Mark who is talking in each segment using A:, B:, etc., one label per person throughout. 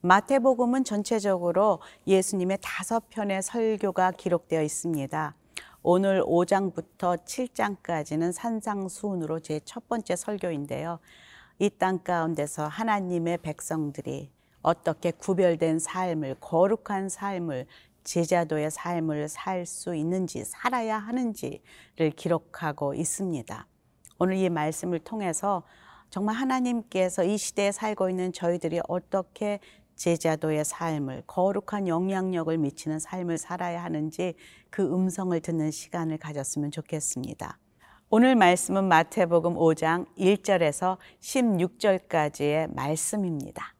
A: 마태복음은 전체적으로 예수님의 5편의 설교가 기록되어 있습니다. 오늘 5장부터 7장까지는 산상수훈으로 제 첫 번째 설교인데요. 이 땅 가운데서 하나님의 백성들이 어떻게 구별된 삶을, 거룩한 삶을, 제자도의 삶을 살 수 있는지, 살아야 하는지를 기록하고 있습니다. 오늘 이 말씀을 통해서 정말 하나님께서 이 시대에 살고 있는 저희들이 어떻게 제자도의 삶을, 거룩한 영향력을 미치는 삶을 살아야 하는지 그 음성을 듣는 시간을 가졌으면 좋겠습니다. 오늘 말씀은 마태복음 5장 1절에서 16절까지의 말씀입니다.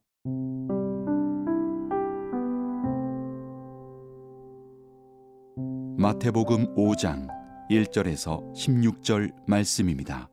B: 마태복음 5장 1절에서 16절 말씀입니다.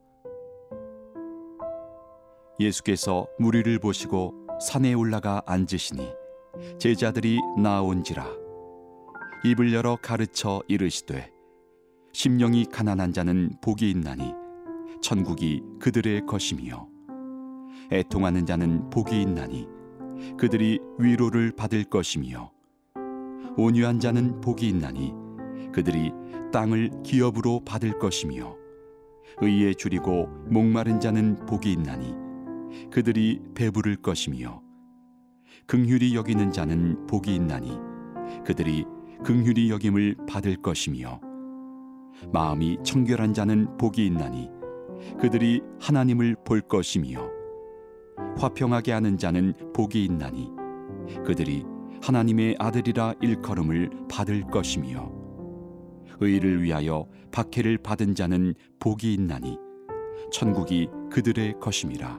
B: 예수께서 무리를 보시고 산에 올라가 앉으시니 제자들이 나온지라. 입을 열어 가르쳐 이르시되 심령이 가난한 자는 복이 있나니 천국이 그들의 것이며 애통하는 자는 복이 있나니 그들이 위로를 받을 것이며 온유한 자는 복이 있나니 그들이 땅을 기업으로 받을 것이며 의에 줄이고 목마른 자는 복이 있나니 그들이 배부를 것이며 긍휼히 여기는 자는 복이 있나니 그들이 긍휼히 여김을 받을 것이며 마음이 청결한 자는 복이 있나니 그들이 하나님을 볼 것이며 화평하게 하는 자는 복이 있나니 그들이 하나님의 아들이라 일컬음을 받을 것이며 의를 위하여 박해를 받은 자는 복이 있나니 천국이 그들의 것임이라.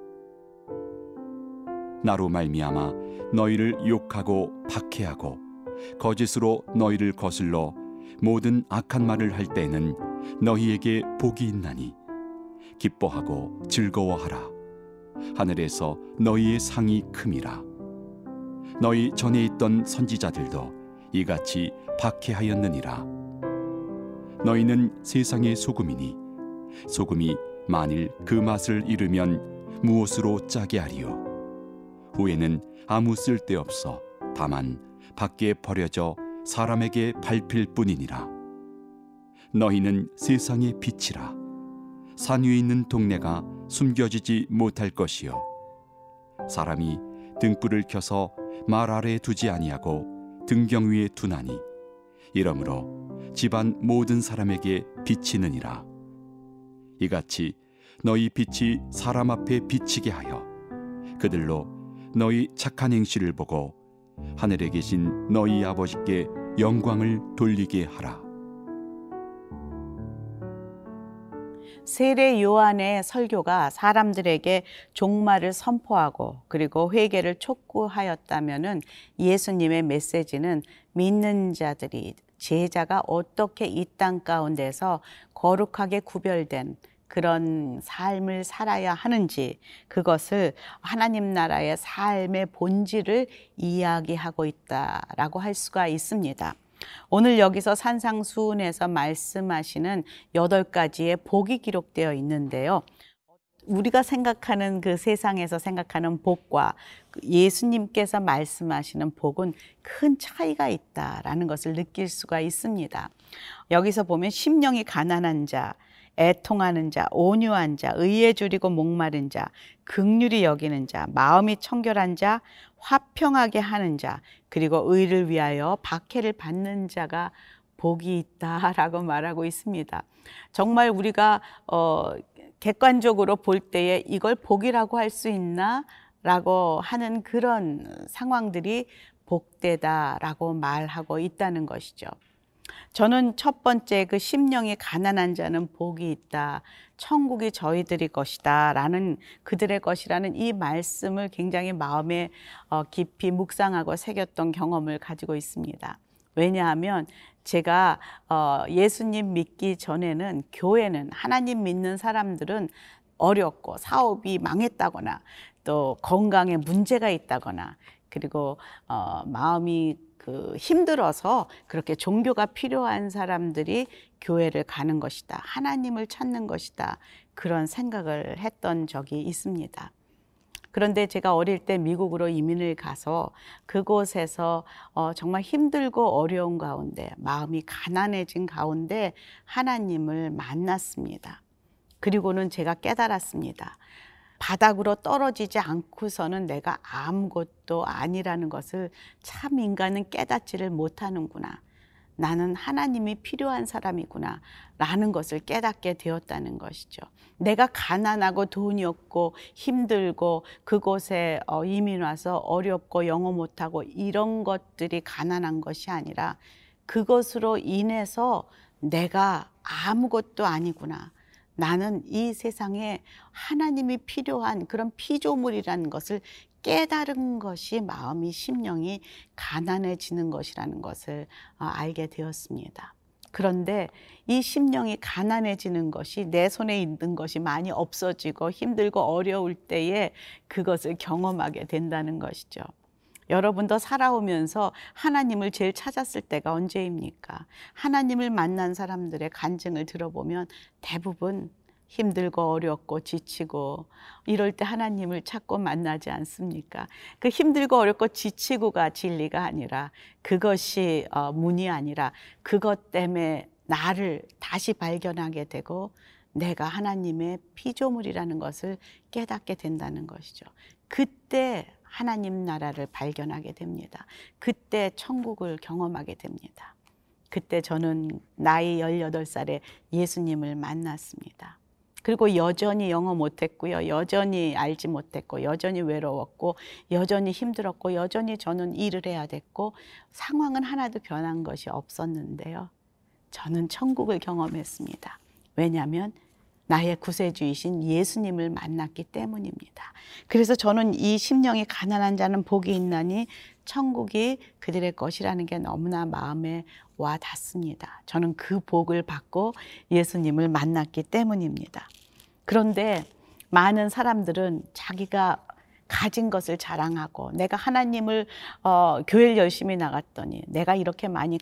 B: 나로 말미암아 너희를 욕하고 박해하고 거짓으로 너희를 거슬러 모든 악한 말을 할 때에는 너희에게 복이 있나니 기뻐하고 즐거워하라. 하늘에서 너희의 상이 큼이라. 너희 전에 있던 선지자들도 이같이 박해하였느니라. 너희는 세상의 소금이니 소금이 만일 그 맛을 잃으면 무엇으로 짜게 하리요. 후에는 아무 쓸데없어 다만 밖에 버려져 사람에게 밟힐 뿐이니라. 너희는 세상의 빛이라. 산 위에 있는 동네가 숨겨지지 못할 것이요 사람이 등불을 켜서 말 아래에 두지 아니하고 등경 위에 두나니 이러므로 집안 모든 사람에게 비치느니라. 이같이 너희 빛이 사람 앞에 비치게 하여 그들로 너희 착한 행실을 보고 하늘에 계신 너희 아버지께 영광을 돌리게 하라.
A: 세례 요한의 설교가 사람들에게 종말을 선포하고 그리고 회개를 촉구하였다면은 예수님의 메시지는 믿는 자들이, 제자가 어떻게 이 땅 가운데서 거룩하게 구별된 그런 삶을 살아야 하는지, 그것을 하나님 나라의 삶의 본질을 이야기하고 있다라고 할 수가 있습니다. 오늘 여기서 산상수훈에서 말씀하시는 8가지의 복이 기록되어 있는데요. 우리가 생각하는 그 세상에서 생각하는 복과 예수님께서 말씀하시는 복은 큰 차이가 있다라는 것을 느낄 수가 있습니다. 여기서 보면 심령이 가난한 자, 애통하는 자, 온유한 자, 의에 줄이고 목마른 자, 긍휼히 여기는 자, 마음이 청결한 자, 화평하게 하는 자, 그리고 의를 위하여 박해를 받는 자가 복이 있다라고 말하고 있습니다. 정말 우리가 객관적으로 볼 때에 이걸 복이라고 할 수 있나? 라고 하는 그런 상황들이 복되다라고 말하고 있다는 것이죠. 저는 첫 번째 그 심령이 가난한 자는 복이 있다. 천국이 저희들의 것이다. 라는 그들의 것이라는 이 말씀을 굉장히 마음에 깊이 묵상하고 새겼던 경험을 가지고 있습니다. 왜냐하면 제가 예수님 믿기 전에는 교회는 하나님 믿는 사람들은 어렵고 사업이 망했다거나 또 건강에 문제가 있다거나 그리고 마음이 힘들어서 그렇게 종교가 필요한 사람들이 교회를 가는 것이다. 하나님을 찾는 것이다. 그런 생각을 했던 적이 있습니다. 그런데 제가 어릴 때 미국으로 이민을 가서 그곳에서 정말 힘들고 어려운 가운데, 마음이 가난해진 가운데 하나님을 만났습니다. 그리고는 제가 깨달았습니다. 바닥으로 떨어지지 않고서는 내가 아무것도 아니라는 것을 참 인간은 깨닫지를 못하는구나. 나는 하나님이 필요한 사람이구나 라는 것을 깨닫게 되었다는 것이죠. 내가 가난하고 돈이 없고 힘들고 그곳에 이민 와서 어렵고 영어 못하고 이런 것들이 가난한 것이 아니라 그것으로 인해서 내가 아무것도 아니구나. 나는 이 세상에 하나님이 필요한 그런 피조물이라는 것을 깨달은 것이 마음이 심령이 가난해지는 것이라는 것을 알게 되었습니다. 그런데 이 심령이 가난해지는 것이 내 손에 있는 것이 많이 없어지고 힘들고 어려울 때에 그것을 경험하게 된다는 것이죠. 여러분도 살아오면서 하나님을 제일 찾았을 때가 언제입니까? 하나님을 만난 사람들의 간증을 들어보면 대부분 힘들고 어렵고 지치고 이럴 때 하나님을 찾고 만나지 않습니까? 그 힘들고 어렵고 지치고가 진리가 아니라, 그것이 문이 아니라 그것 때문에 나를 다시 발견하게 되고 내가 하나님의 피조물이라는 것을 깨닫게 된다는 것이죠. 그때 하나님 나라를 발견하게 됩니다. 그때 천국을 경험하게 됩니다. 그때 저는 나이 18살에 예수님을 만났습니다. 그리고 여전히 영어 못했고요. 여전히 알지 못했고, 여전히 외로웠고, 여전히 힘들었고, 여전히 저는 일을 해야 됐고, 상황은 하나도 변한 것이 없었는데요. 저는 천국을 경험했습니다. 왜냐하면 나의 구세주이신 예수님을 만났기 때문입니다. 그래서 저는 이 심령이 가난한 자는 복이 있나니 천국이 그들의 것이라는 게 너무나 마음에 와 닿습니다. 저는 그 복을 받고 예수님을 만났기 때문입니다. 그런데 많은 사람들은 자기가 가진 것을 자랑하고, 내가 하나님을 교회를 열심히 나갔더니 내가 이렇게 많이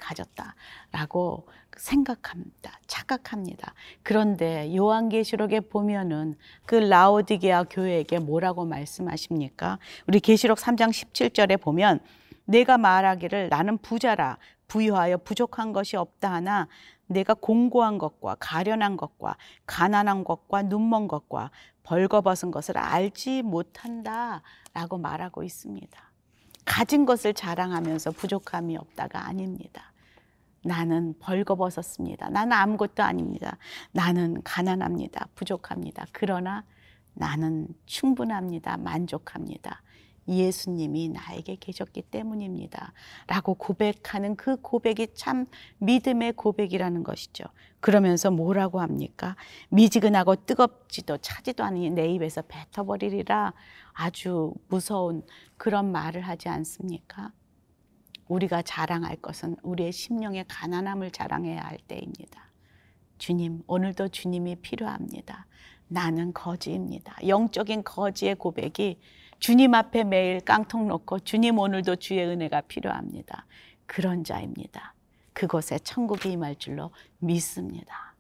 A: 가졌다라고 생각합니다. 착각합니다. 그런데 요한계시록에 보면은 그 라오디게아 교회에게 뭐라고 말씀하십니까? 우리 계시록 3장 17절에 보면, 내가 말하기를 나는 부자라 부유하여 부족한 것이 없다 하나 내가 공고한 것과 가련한 것과 가난한 것과 눈먼 것과 벌거벗은 것을 알지 못한다 라고 말하고 있습니다. 가진 것을 자랑하면서 부족함이 없다가 아닙니다. 나는 벌거벗었습니다. 나는 아무것도 아닙니다. 나는 가난합니다. 부족합니다. 그러나 나는 충분합니다. 만족합니다. 예수님이 나에게 계셨기 때문입니다 라고 고백하는 그 고백이 참 믿음의 고백이라는 것이죠. 그러면서 뭐라고 합니까? 미지근하고 뜨겁지도 차지도 않으니 내 입에서 뱉어버리리라. 아주 무서운 그런 말을 하지 않습니까? 우리가 자랑할 것은 우리의 심령의 가난함을 자랑해야 할 때입니다. 주님, 오늘도 주님이 필요합니다. 나는 거지입니다. 영적인 거지의 고백이 주님 앞에 매일 깡통 놓고, 주님 오늘도 주의 은혜가 필요합니다. 그런 자입니다. 그곳에 천국이 임할 줄로 믿습니다.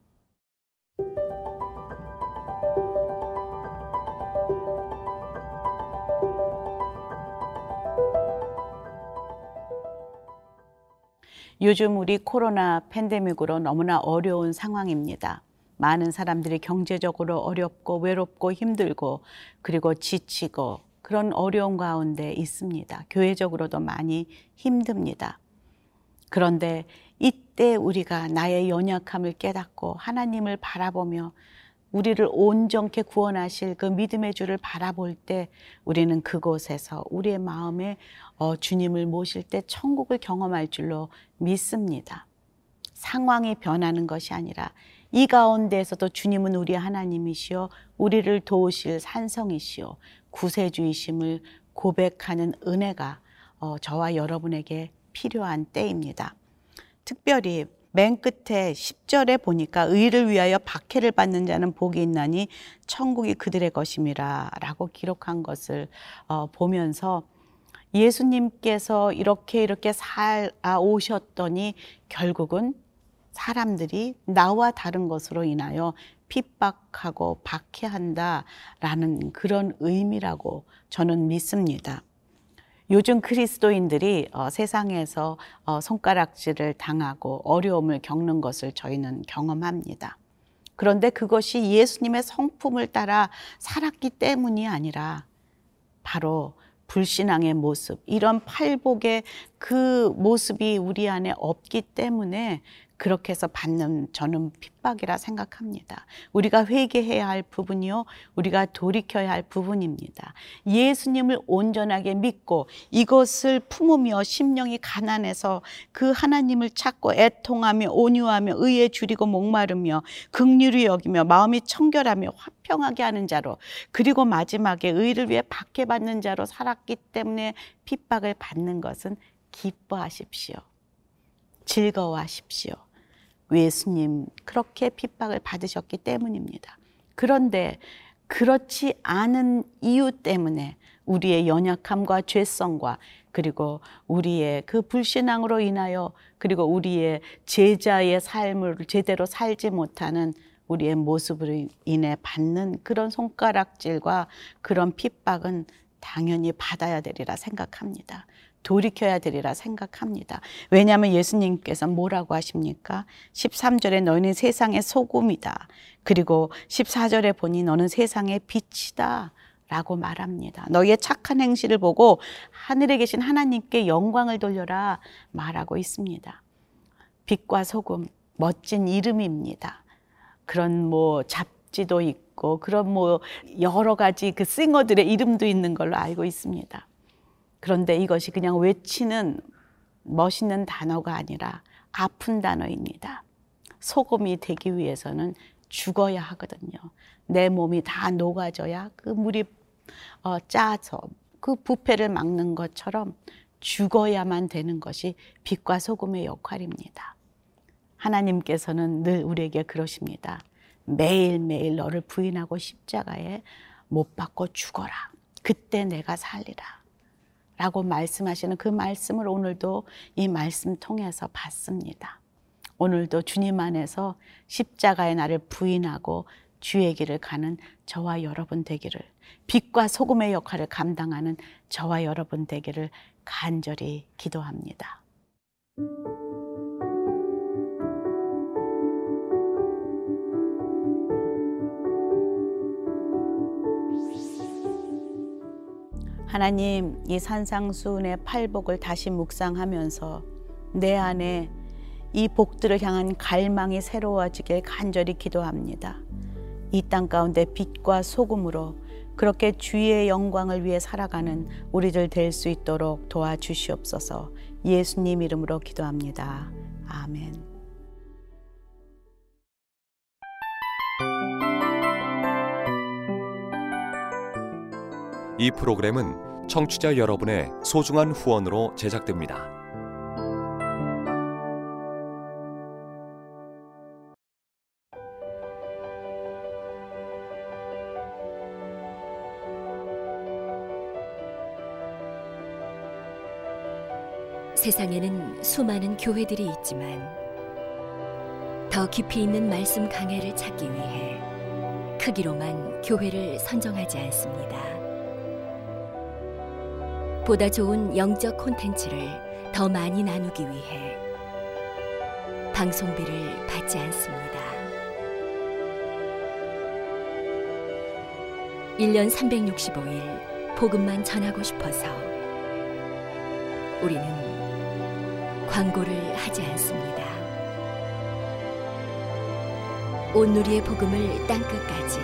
A: 요즘 우리 코로나 팬데믹으로 너무나 어려운 상황입니다. 많은 사람들이 경제적으로 어렵고 외롭고 힘들고 그리고 지치고 그런 어려운 가운데 있습니다. 교회적으로도 많이 힘듭니다. 그런데 이때 우리가 나의 연약함을 깨닫고 하나님을 바라보며 우리를 온전케 구원하실 그 믿음의 주를 바라볼 때 우리는 그곳에서 우리의 마음에 주님을 모실 때 천국을 경험할 줄로 믿습니다. 상황이 변하는 것이 아니라 이 가운데에서도 주님은 우리 하나님이시요 우리를 도우실 산성이시요 구세주이심을 고백하는 은혜가 저와 여러분에게 필요한 때입니다. 특별히 맨 끝에 10절에 보니까 의를 위하여 박해를 받는 자는 복이 있나니 천국이 그들의 것임이라 라고 기록한 것을 보면서 예수님께서 이렇게 살아오셨더니 결국은 사람들이 나와 다른 것으로 인하여 핍박하고 박해한다라는 그런 의미라고 저는 믿습니다. 요즘 그리스도인들이 세상에서 손가락질을 당하고 어려움을 겪는 것을 저희는 경험합니다. 그런데 그것이 예수님의 성품을 따라 살았기 때문이 아니라 바로 불신앙의 모습, 이런 팔복의 그 모습이 우리 안에 없기 때문에 그렇게 해서 받는 저는 핍박이라 생각합니다. 우리가 회개해야 할 부분이요, 우리가 돌이켜야 할 부분입니다. 예수님을 온전하게 믿고 이것을 품으며 심령이 가난해서 그 하나님을 찾고 애통하며 온유하며 의에 줄이고 목마르며 긍휼히 여기며 마음이 청결하며 화평하게 하는 자로, 그리고 마지막에 의를 위해 박해받는 자로 살았기 때문에 핍박을 받는 것은 기뻐하십시오. 즐거워하십시오. 예수님 그렇게 핍박을 받으셨기 때문입니다. 그런데 그렇지 않은 이유 때문에 우리의 연약함과 죄성과 그리고 우리의 그 불신앙으로 인하여 그리고 우리의 제자의 삶을 제대로 살지 못하는 우리의 모습으로 인해 받는 그런 손가락질과 그런 핍박은 당연히 받아야 되리라 생각합니다. 돌이켜야 되리라 생각합니다. 왜냐하면 예수님께서 뭐라고 하십니까? 13절에 너희는 세상의 소금이다. 그리고 14절에 보니 너는 세상의 빛이다 라고 말합니다. 너희의 착한 행실을 보고 하늘에 계신 하나님께 영광을 돌려라 말하고 있습니다. 빛과 소금, 멋진 이름입니다. 그런 잡지도 있고 그런 여러 가지 그 싱어들의 이름도 있는 걸로 알고 있습니다. 그런데 이것이 그냥 외치는 멋있는 단어가 아니라 아픈 단어입니다. 소금이 되기 위해서는 죽어야 하거든요. 내 몸이 다 녹아져야 그 물이 짜서 그 부패를 막는 것처럼 죽어야만 되는 것이 빛과 소금의 역할입니다. 하나님께서는 늘 우리에게 그러십니다. 매일매일 너를 부인하고 십자가에 못 박고 죽어라. 그때 내가 살리라. 라고 말씀하시는 그 말씀을 오늘도 이 말씀 통해서 받습니다. 오늘도 주님 안에서 십자가의 나를 부인하고 주의 길을 가는 저와 여러분 되기를, 빛과 소금의 역할을 감당하는 저와 여러분 되기를 간절히 기도합니다. 하나님, 이 산상수훈의 팔복을 다시 묵상하면서 내 안에 이 복들을 향한 갈망이 새로워지길 간절히 기도합니다. 이 땅 가운데 빛과 소금으로 그렇게 주의 영광을 위해 살아가는 우리들 될 수 있도록 도와주시옵소서. 예수님 이름으로 기도합니다. 아멘.
C: 이 프로그램은 청취자 여러분의 소중한 후원으로 제작됩니다.
D: 세상에는 수많은 교회들이 있지만 더 깊이 있는 말씀 강해를 찾기 위해 크기로만 교회를 선정하지 않습니다. 보다 좋은 영적 콘텐츠를 더 많이 나누기 위해 방송비를 받지 않습니다. 1년 365일 복음만 전하고 싶어서 우리는 광고를 하지 않습니다. 온누리의 복음을 땅끝까지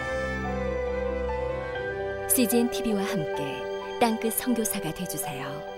D: CGN TV와 함께 땅끝 선교사가 되어주세요.